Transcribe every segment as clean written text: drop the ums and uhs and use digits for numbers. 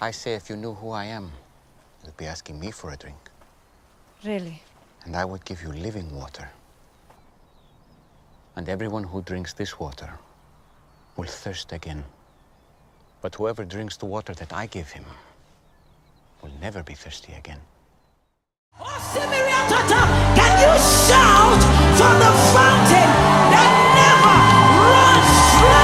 I say if you knew who I am, you'd be asking me for a drink. Really? And I would give you living water. And everyone who drinks this water will thirst again. But whoever drinks the water that I give him will never be thirsty again. Can you shout for the fountain that never runs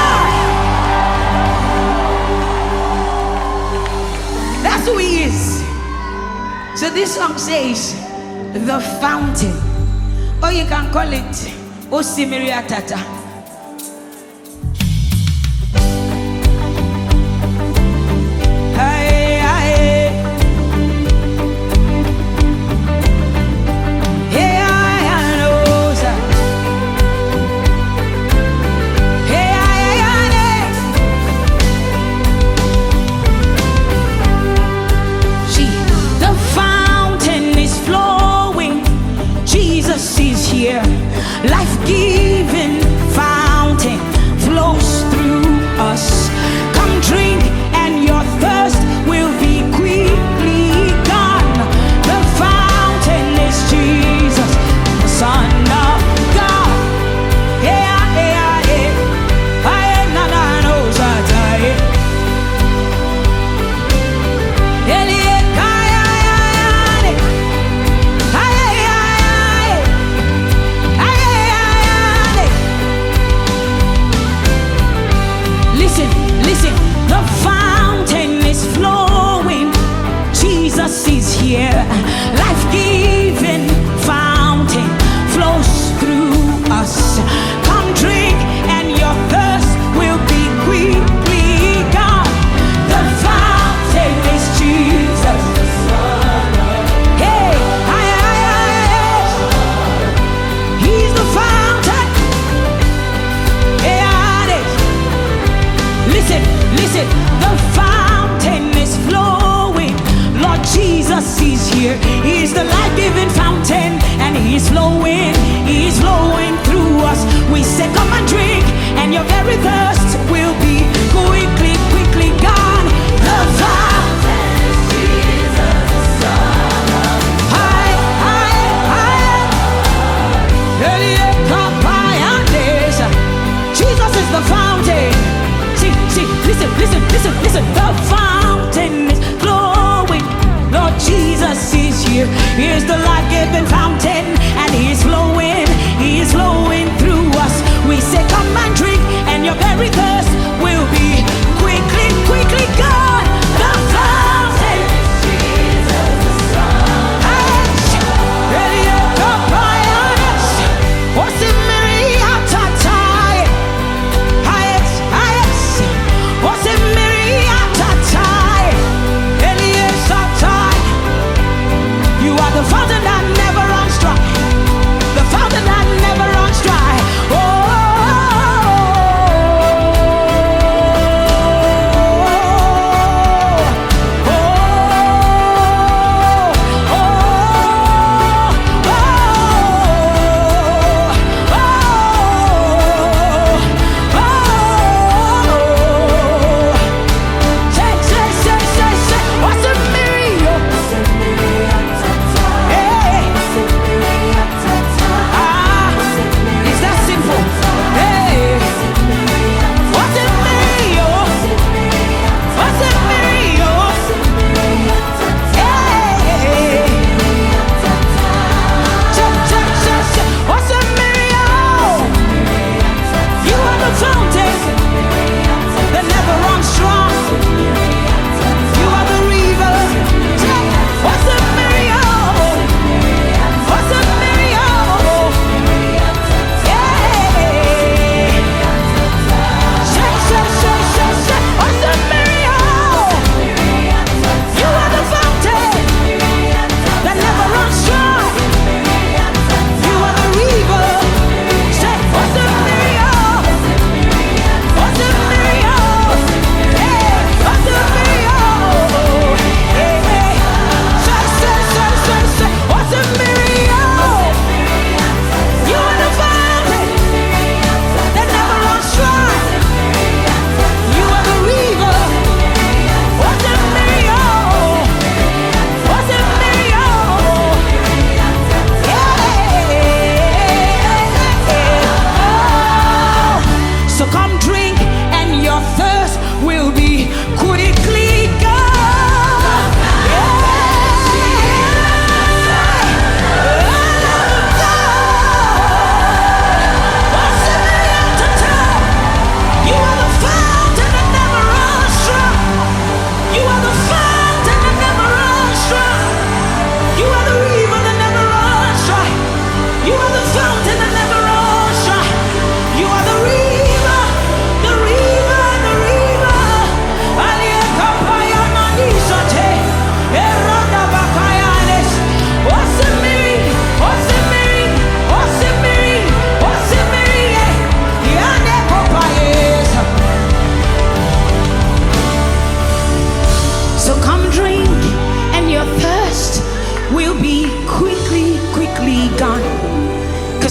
dry? That's who he is. So this song says, the fountain. Or you can call it Osimiri Atata. Life-giving fountain flows through us. Come drink and your thirst will be quickly gone. The fountain is Jesus, the Son of God. Listen, the fountain is flowing. Jesus is here. Life-giving fountain flows through us. Come drink and your thirst will be quickly gone. The fountain is Jesus, the Son of God. He's the fountain. Listen, the fountain is flowing. Lord Jesus is here. He is the life-giving fountain, and He is flowing through us. We say, come and drink, and your very thirst will be quickly gone. The fountain is Jesus, the Son of God. Jesus is the fountain. Listen, the fountain is flowing. Lord Jesus is here. He is the life-giving fountain, and He is flowing through us. We say, come and drink, and your very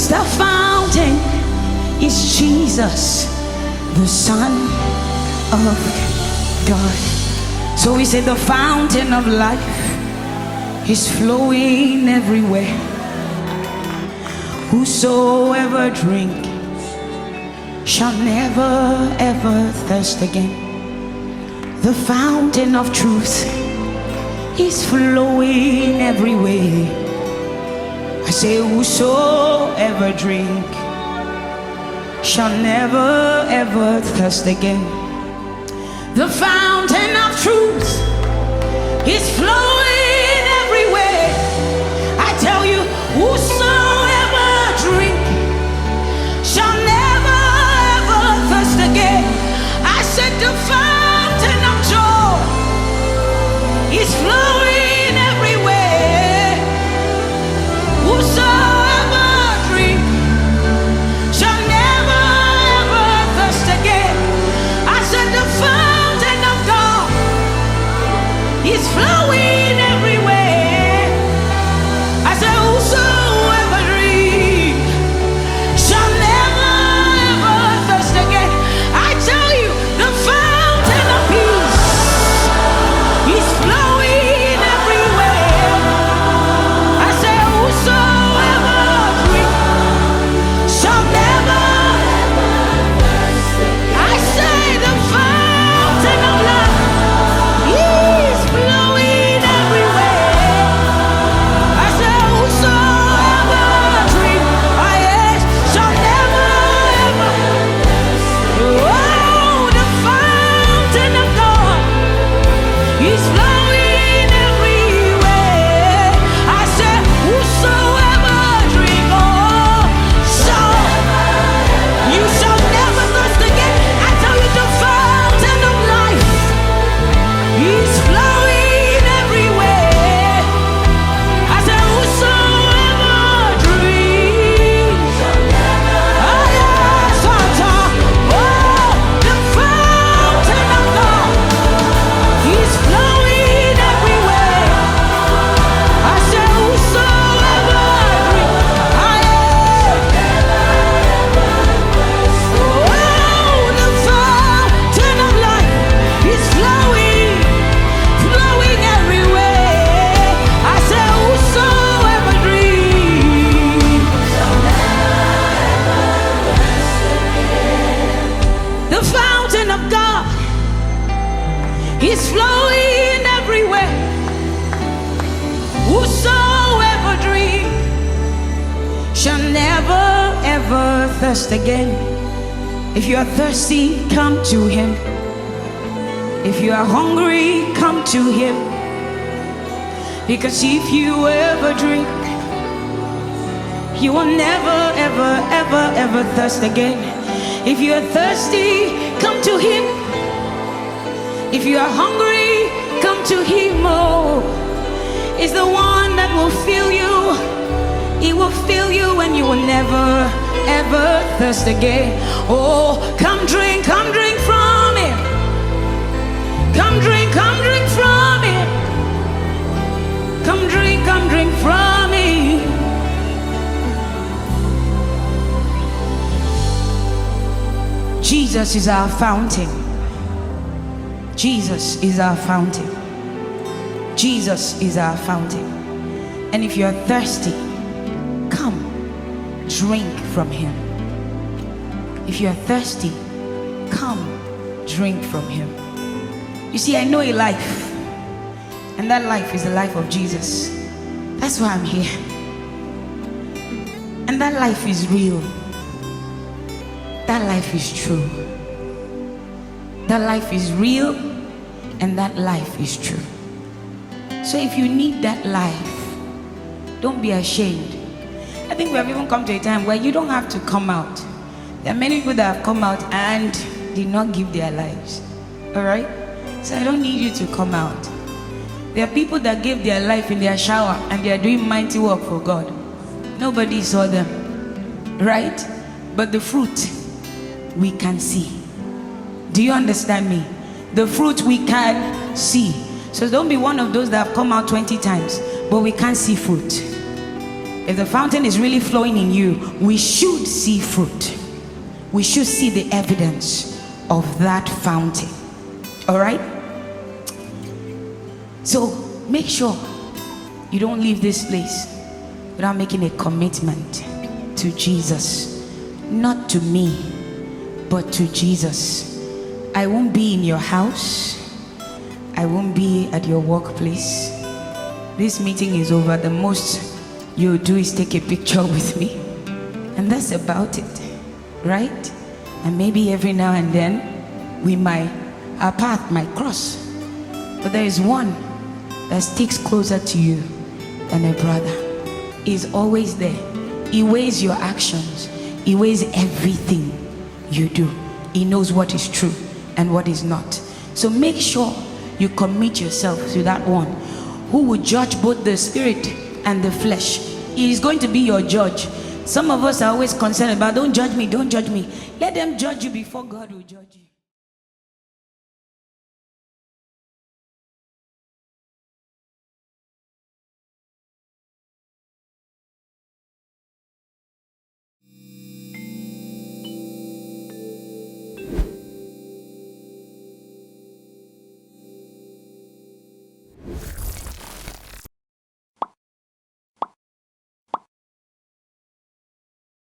the fountain is Jesus, the Son of God. So we say the fountain of life is flowing everywhere. Whosoever drink shall never ever thirst again. The fountain of truth is flowing everywhere. I say whosoever drink shall never ever thirst again. The fountain of truth is flowing everywhere. I tell you, whosoever drink shall never ever thirst again. I said the fountain of joy is flowing everywhere. Whosoever drink shall never ever thirst again. I said the fountain of God is flowing everywhere. I said whosoever drink shall never ever thirst again. I tell you, the fountain of peace is flowing everywhere. I say whosoever drink shall never. I say the fountain of love is flowing everywhere. I say whosoever drink, shall never ever. Oh, the fountain of God is flowing everywhere. I say whosoever drink, you shall never thirst again. I tell you, the fountain of life is flowing everywhere. I say whosoever drinks, the fountain of God is flowing everywhere. I say whosoever drinks, the fountain of life is flowing, flowing everywhere. I say whosoever drinks, the fountain of God is flowing everywhere. Whosoever drinks shall never ever thirst again. If you are thirsty, come to him. If you are hungry, come to him. Because if you ever drink, you will never ever ever ever thirst again. If you are thirsty, come to him. If you are hungry, come to him. Oh, is the one that will fill you. He will fill you and you will never ever thirst again. Oh, come drink from him. Come drink from him. Come drink from him. Jesus is our fountain. Jesus is our fountain. Jesus is our fountain. And if you're thirsty, come drink from him. If you're thirsty, come drink from him. You see, I know a life, and that life is the life of Jesus. That's why I'm here. And that life is real. That life is true. That life is real, and that life is true. So if you need that life, don't be ashamed. I think we have even come to a time where you don't have to come out. There are many people that have come out and did not give their lives. All right? So I don't need you to come out. There are people that gave their life in their shower and they are doing mighty work for God. Nobody saw them. Right? But the fruit we can see. Do you understand me? The fruit we can see. So don't be one of those that have come out 20 times, but we can't see fruit. if the fountain is really flowing in you, we should see fruit. We should see the evidence of that fountain. All right? So make sure you don't leave this place without making a commitment to Jesus. Not to me, but to Jesus. I won't be in your house. I won't be at your workplace. This meeting is over. The most you'll do is take a picture with me, and that's about it, right? And maybe every now and then our path might cross, but there is one that sticks closer to you than a brother. He's always there. He weighs your actions. He weighs everything you do. He knows what is true and what is not. So make sure you commit yourself to that one who will judge both the spirit and the flesh. He is going to be your judge. Some of us are always concerned about, don't judge me, don't judge me. Let them judge you before God will judge you.